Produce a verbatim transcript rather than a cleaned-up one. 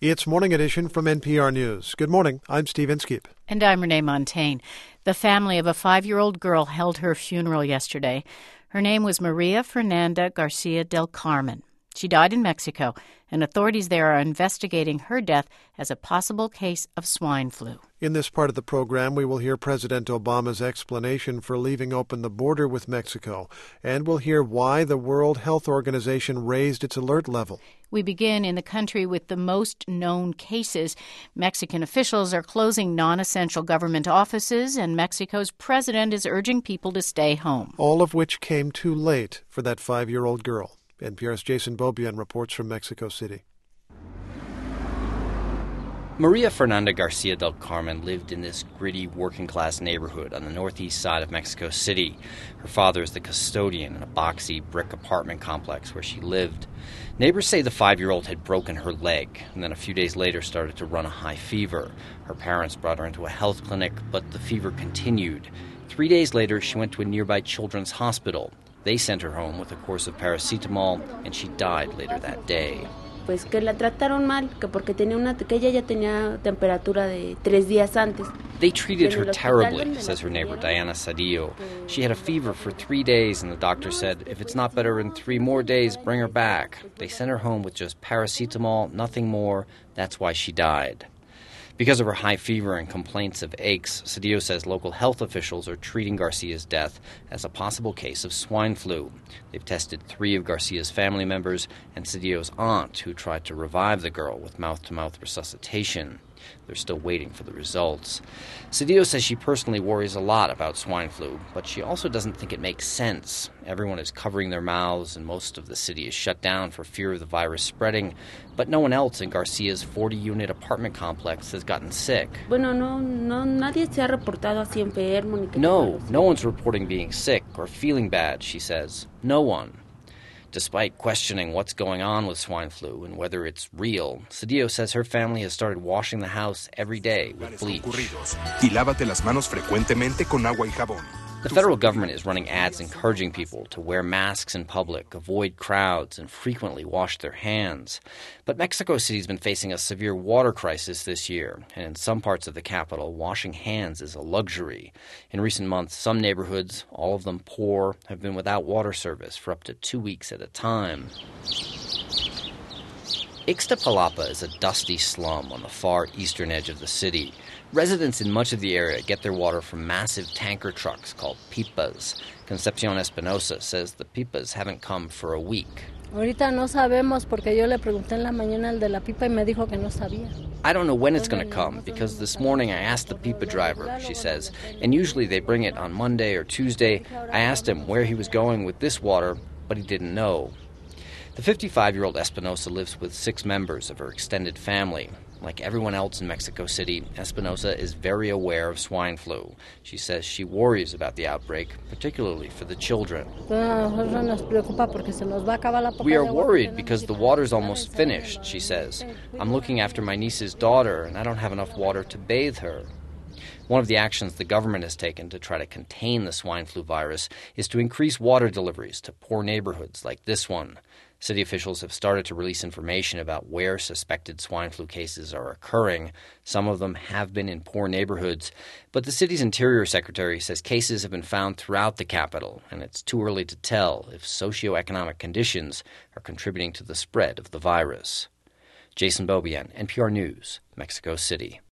It's Morning Edition from N P R News. Good morning. I'm Steve Inskeep. And I'm Renee Montaigne. The family of a five-year-old girl held her funeral yesterday. Her name was Maria Fernanda Garcia del Carmen. She died in Mexico, and authorities there are investigating her death as a possible case of swine flu. In this part of the program, we will hear President Obama's explanation for leaving open the border with Mexico, and we'll hear why the World Health Organization raised its alert level. We begin in the country with the most known cases. Mexican officials are closing non-essential government offices, and Mexico's president is urging people to stay home. All of which came too late for that five-year-old girl. N P R's Jason Beaubien reports from Mexico City. Maria Fernanda Garcia del Carmen lived in this gritty working-class neighborhood on the northeast side of Mexico City. Her father is the custodian in a boxy brick apartment complex where she lived. Neighbors say the five-year-old had broken her leg and then a few days later started to run a high fever. Her parents brought her into a health clinic, but the fever continued. Three days later, she went to a nearby children's hospital. They sent her home with a course of paracetamol, and she died later that day. Pues que la trataron mal, que porque tenía una que ella ya tenía temperatura de tres días antes. They treated her terribly, says her neighbor Diana Cedillo. She had a fever for three days, and the doctor said, if it's not better in three more days, bring her back. They sent her home with just paracetamol, nothing more. That's why she died. Because of her high fever and complaints of aches, Cedillo says local health officials are treating Garcia's death as a possible case of swine flu. They've tested three of Garcia's family members and Cedillo's aunt, who tried to revive the girl with mouth-to-mouth resuscitation. They're still waiting for the results. Cedillo says she personally worries a lot about swine flu, but she also doesn't think it makes sense. Everyone is covering their mouths, and most of the city is shut down for fear of the virus spreading. But no one else in Garcia's forty-unit apartment complex has gotten sick. Bueno, no, no, nadie se ha reportado así enfermo ni que. No, no one's reporting being sick or feeling bad, she says. No one. Despite questioning what's going on with swine flu and whether it's real, Cedillo says her family has started washing the house every day with bleach. Y lávate las manos frecuentemente con agua y jabón. The federal government is running ads encouraging people to wear masks in public, avoid crowds, and frequently wash their hands. But Mexico City's been facing a severe water crisis this year, and in some parts of the capital, washing hands is a luxury. In recent months, some neighborhoods, all of them poor, have been without water service for up to two weeks at a time. Ixtapalapa is a dusty slum on the far eastern edge of the city. Residents in much of the area get their water from massive tanker trucks called pipas. Concepcion Espinosa says the pipas haven't come for a week. Ahorita no sabemos porque yo le pregunté en la mañana al de la pipa y me dijo que no sabía. I don't know when it's going to come because this morning I asked the pipa driver, she says, and usually they bring it on Monday or Tuesday. I asked him where he was going with this water, but he didn't know. The fifty-five-year-old Espinosa lives with six members of her extended family. Like everyone else in Mexico City, Espinosa is very aware of swine flu. She says she worries about the outbreak, particularly for the children. We are worried because the water's almost finished, she says. I'm looking after my niece's daughter, and I don't have enough water to bathe her. One of the actions the government has taken to try to contain the swine flu virus is to increase water deliveries to poor neighborhoods like this one. City officials have started to release information about where suspected swine flu cases are occurring. Some of them have been in poor neighborhoods, but the city's interior secretary says cases have been found throughout the capital, and it's too early to tell if socioeconomic conditions are contributing to the spread of the virus. Jason Beaubien, N P R News, Mexico City.